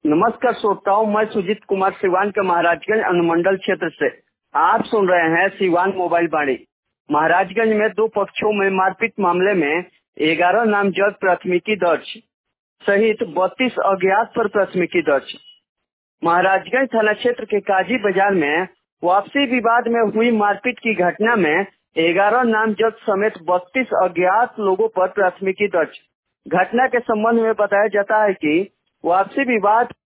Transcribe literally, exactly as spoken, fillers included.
नमस्कार श्रोताओं, मैं सुजीत कुमार सिवान के महाराजगंज अनुमंडल क्षेत्र से। आप सुन रहे हैं सिवान मोबाइल वाणी। महाराजगंज में दो पक्षों में मारपीट मामले में ग्यारह नामजद प्राथमिकी दर्ज सहित बत्तीस अज्ञात पर प्राथमिकी दर्ज। महाराजगंज थाना क्षेत्र के काजी बाजार में वापसी विवाद में हुई मारपीट की घटना में ग्यारह नामजद समेत बत्तीस अज्ञात लोगों पर प्राथमिकी दर्ज। घटना के संबंध में बताया जाता है कि वापसी विवाद